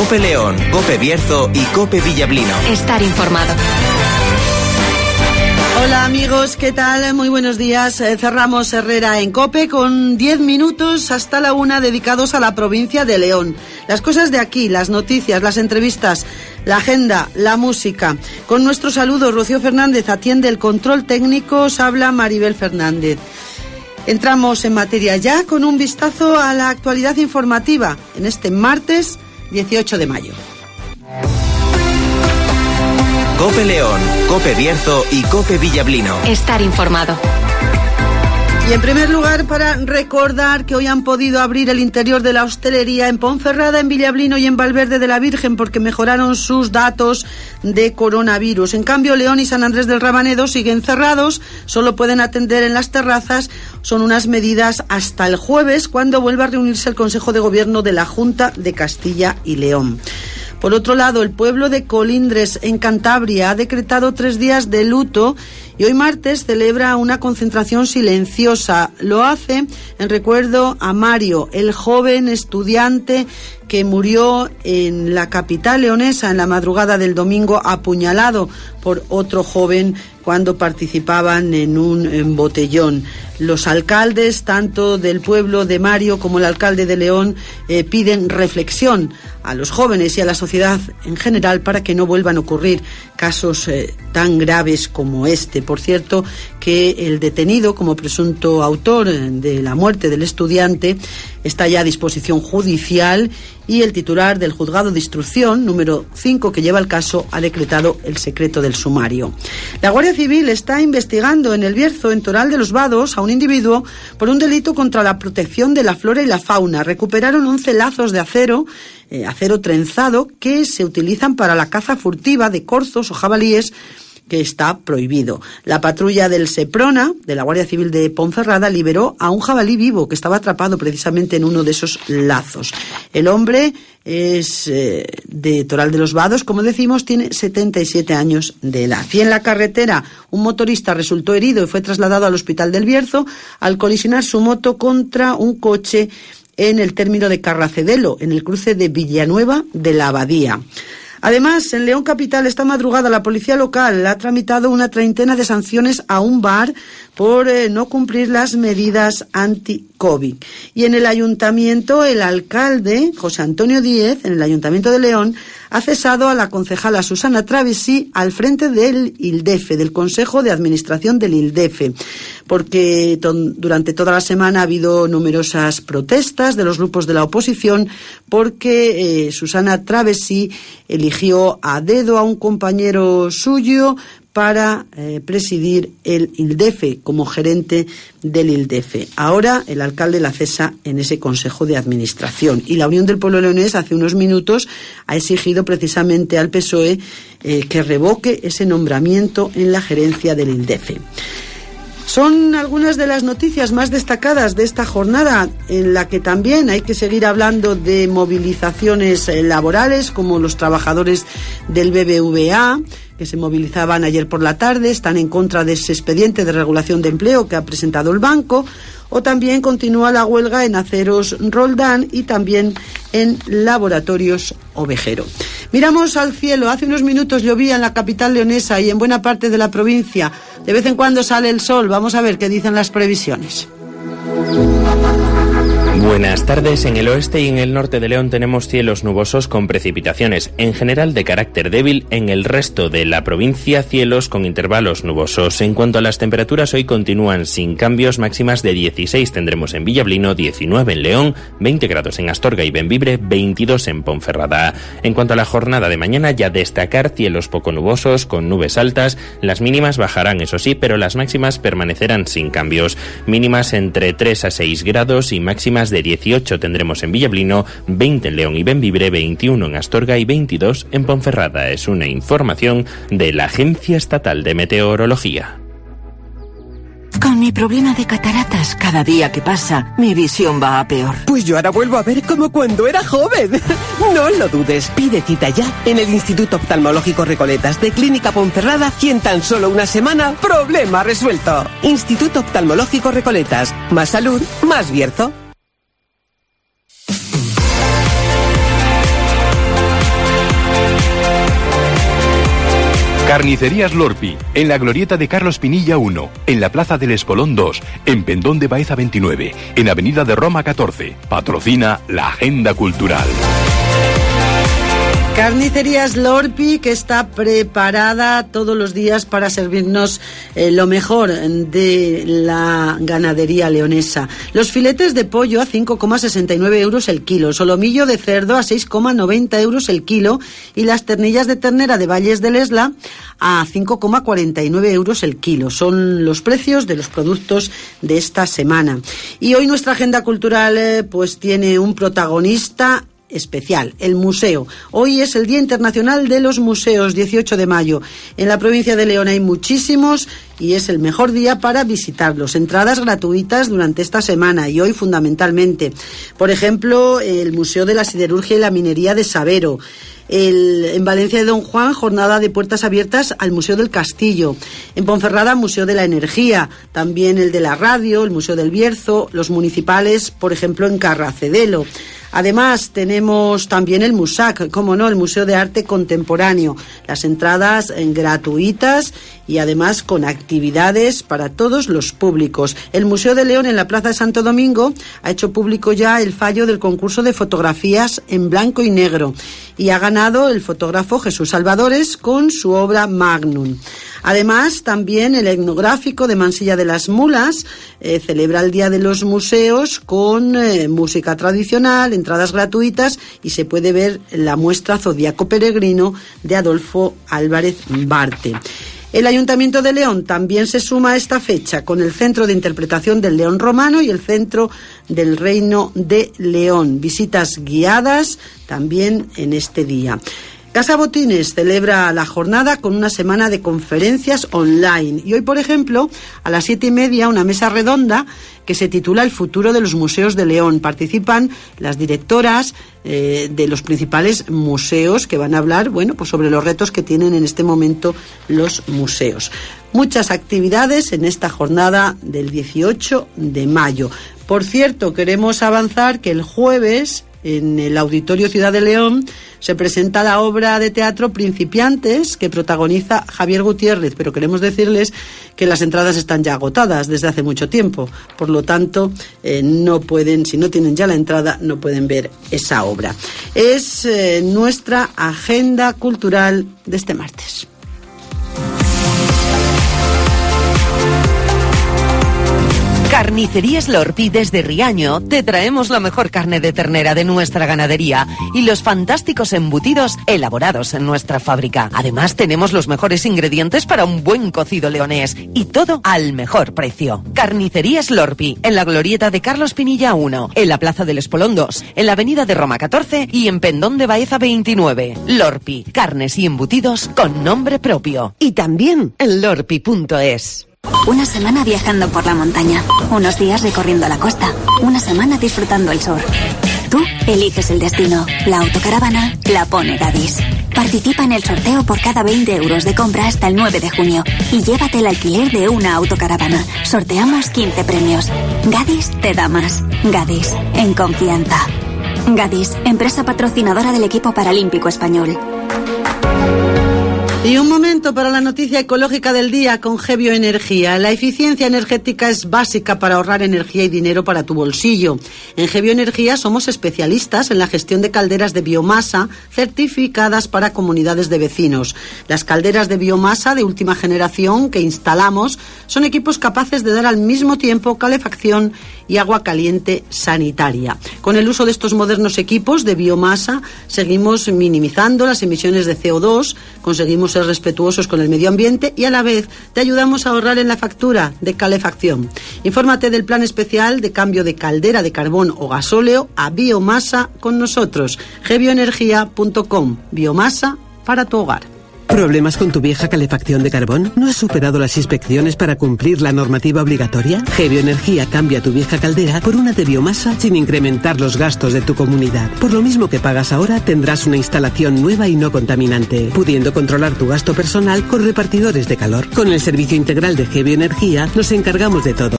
COPE León, COPE Bierzo y COPE Villablino. Estar informado. Hola amigos, ¿qué tal? Muy buenos días. Cerramos Herrera en COPE con 10 minutos hasta la 1 dedicados a la provincia de León. Las cosas de aquí, las noticias, las entrevistas, la agenda, la música. Con nuestro saludo, Rocío Fernández atiende el control técnico, os habla Maribel Fernández. Entramos en materia ya con un vistazo a la actualidad informativa en este martes 18 de mayo. COPE León, COPE Bierzo y COPE Villablino. Estar informado. Y en primer lugar, para recordar que hoy han podido abrir el interior de la hostelería en Ponferrada, en Villablino y en Valverde de la Virgen porque mejoraron sus datos de coronavirus. En cambio, León y San Andrés del Rabanedo siguen cerrados, solo pueden atender en las terrazas. Son unas medidas hasta el jueves, cuando vuelva a reunirse el Consejo de Gobierno de la Junta de Castilla y León. Por otro lado, el pueblo de Colindres, en Cantabria, ha decretado 3 días de luto y hoy martes celebra una concentración silenciosa. Lo hace en recuerdo a Mario, el joven estudiante que murió en la capital leonesa en la madrugada del domingo, apuñalado por otro joven cuando participaban en un botellón. Los alcaldes, tanto del pueblo de Mario como el alcalde de León, piden reflexión a los jóvenes y a la sociedad en general para que no vuelvan a ocurrir casos tan graves como este. Por cierto, que el detenido como presunto autor de la muerte del estudiante está ya a disposición judicial y el titular del juzgado de instrucción número 5 que lleva el caso ha decretado el secreto del sumario. La Guardia Civil está investigando en el Bierzo, en Toral de los Vados, a un individuo por un delito contra la protección de la flora y la fauna. Recuperaron 11 lazos de acero trenzado que se utilizan para la caza furtiva de corzos o jabalíes, que está prohibido. La patrulla del Seprona, de la Guardia Civil de Ponferrada, liberó a un jabalí vivo que estaba atrapado precisamente en uno de esos lazos. El hombre es de Toral de los Vados, como decimos, tiene 77 años de edad. Y en la carretera, un motorista resultó herido y fue trasladado al hospital del Bierzo al colisionar su moto contra un coche en el término de Carracedelo, en el cruce de Villanueva de la Abadía. Además, en León Capital, esta madrugada, la policía local ha tramitado una 30 de sanciones a un bar por no cumplir las medidas anti-COVID. Y en el ayuntamiento, el alcalde, José Antonio Díez, en el ayuntamiento de León, ha cesado a la concejala Susana Travesí al frente del ILDEFE, del Consejo de Administración del ILDEFE, porque durante toda la semana ha habido numerosas protestas de los grupos de la oposición porque Susana Travesí eligió a dedo a un compañero suyo para presidir el ILDEFE como gerente del ILDEFE. Ahora el alcalde la cesa en ese Consejo de Administración. Y la Unión del Pueblo Leonés hace unos minutos ha exigido precisamente al PSOE que revoque ese nombramiento en la gerencia del ILDEFE. Son algunas de las noticias más destacadas de esta jornada, en la que también hay que seguir hablando de movilizaciones laborales, como los trabajadores del BBVA, que se movilizaban ayer por la tarde, están en contra de ese expediente de regulación de empleo que ha presentado el banco, o también continúa la huelga en Aceros Roldán y también en Laboratorios Ovejero. Miramos al cielo. Hace unos minutos llovía en la capital leonesa y en buena parte de la provincia. De vez en cuando sale el sol. Vamos a ver qué dicen las previsiones. Buenas tardes. En el oeste y en el norte de León tenemos cielos nubosos con precipitaciones, en general de carácter débil. En el resto de la provincia, cielos con intervalos nubosos. En cuanto a las temperaturas, hoy continúan sin cambios, máximas de 16 tendremos en Villablino, 19 en León, 20 grados en Astorga y Bembibre, 22 en Ponferrada. En cuanto a la jornada de mañana, ya destacar cielos poco nubosos con nubes altas. Las mínimas bajarán, eso sí, pero las máximas permanecerán sin cambios. Mínimas entre 3 a 6 grados y máximas de 18 tendremos en Villablino, 20 en León y Bembibre, 21 en Astorga y 22 en Ponferrada. Es una información de la Agencia Estatal de Meteorología. Con mi problema de cataratas, cada día que pasa, mi visión va a peor. Pues yo ahora vuelvo a ver como cuando era joven. No lo dudes, pide cita ya en el Instituto Oftalmológico Recoletas de Clínica Ponferrada y en tan solo una semana, problema resuelto. Instituto Oftalmológico Recoletas. Más salud, más Bierzo. Carnicerías Lorpi, en la glorieta de Carlos Pinilla 1, en la Plaza del Espolón 2, en Pendón de Baeza 29, en Avenida de Roma 14. Patrocina la Agenda Cultural. Carnicerías Lorpi, que está preparada todos los días para servirnos lo mejor de la ganadería leonesa. Los filetes de pollo a 5,69 euros el kilo, solomillo de cerdo a 6,90 euros el kilo y las ternillas de ternera de Valles del Esla a 5,49 euros el kilo. Son los precios de los productos de esta semana. Y hoy nuestra agenda cultural pues tiene un protagonista especial, el museo. Hoy es el Día Internacional de los Museos, 18 de mayo. En la provincia de León hay muchísimos y es el mejor día para visitarlos. Entradas gratuitas durante esta semana y hoy fundamentalmente. Por ejemplo, el Museo de la Siderurgia y la Minería de Sabero. En Valencia de Don Juan, jornada de puertas abiertas al Museo del Castillo. En Ponferrada, Museo de la Energía. También el de la Radio, el Museo del Bierzo, los municipales, por ejemplo, en Carracedelo. Además, tenemos también el MUSAC, cómo no, el Museo de Arte Contemporáneo. Las entradas gratuitas y además con actividades para todos los públicos. El Museo de León en la Plaza de Santo Domingo ha hecho público ya el fallo del concurso de fotografías en blanco y negro y ha ganado el fotógrafo Jesús Salvadores con su obra Magnum. Además, también el etnográfico de Mansilla de las Mulas celebra el Día de los Museos con música tradicional, entradas gratuitas y se puede ver la muestra Zodiaco Peregrino de Adolfo Álvarez Barte. El Ayuntamiento de León también se suma a esta fecha con el Centro de Interpretación del León Romano y el Centro del Reino de León. Visitas guiadas también en este día. Casa Botines celebra la jornada con una semana de conferencias online. Y hoy, por ejemplo, a las 7:30, una mesa redonda que se titula El futuro de los museos de León. Participan las directoras de los principales museos que van a hablar, bueno, pues sobre los retos que tienen en este momento los museos. Muchas actividades en esta jornada del 18 de mayo. Por cierto, queremos avanzar que el jueves en el Auditorio Ciudad de León se presenta la obra de teatro Principiantes que protagoniza Javier Gutiérrez, pero queremos decirles que las entradas están ya agotadas desde hace mucho tiempo, por lo tanto no pueden, si no tienen ya la entrada, no pueden ver esa obra. Es nuestra agenda cultural de este martes. Carnicerías Lorpi desde Riaño te traemos la mejor carne de ternera de nuestra ganadería y los fantásticos embutidos elaborados en nuestra fábrica. Además tenemos los mejores ingredientes para un buen cocido leonés y todo al mejor precio. Carnicerías Lorpi en la glorieta de Carlos Pinilla 1, en la Plaza del Espolón 2, en la Avenida de Roma 14 y en Pendón de Baeza 29. Lorpi, carnes y embutidos con nombre propio. Y también en lorpi.es. Una semana viajando por la montaña, unos días recorriendo la costa, una semana disfrutando el sur. Tú eliges el destino, la autocaravana la pone Gadis. Participa en el sorteo por cada 20 euros de compra hasta el 9 de junio y llévate el alquiler de una autocaravana. Sorteamos 15 premios. Gadis te da más. Gadis, en confianza. Gadis, empresa patrocinadora del equipo paralímpico español. Y un momento para la noticia ecológica del día con Gebioenergía. La eficiencia energética es básica para ahorrar energía y dinero para tu bolsillo. En Gebioenergía somos especialistas en la gestión de calderas de biomasa certificadas para comunidades de vecinos. Las calderas de biomasa de última generación que instalamos son equipos capaces de dar al mismo tiempo calefacción y agua caliente sanitaria. Con el uso de estos modernos equipos de biomasa seguimos minimizando las emisiones de CO2, conseguimos ser respetuosos con el medio ambiente y a la vez te ayudamos a ahorrar en la factura de calefacción. Infórmate del plan especial de cambio de caldera de carbón o gasóleo a biomasa con nosotros. gebioenergia.com. Biomasa para tu hogar. ¿Problemas con tu vieja calefacción de carbón? ¿No has superado las inspecciones para cumplir la normativa obligatoria? Gebioenergía cambia tu vieja caldera por una de biomasa sin incrementar los gastos de tu comunidad. Por lo mismo que pagas ahora, tendrás una instalación nueva y no contaminante, pudiendo controlar tu gasto personal con repartidores de calor. Con el servicio integral de Gebioenergía nos encargamos de todo.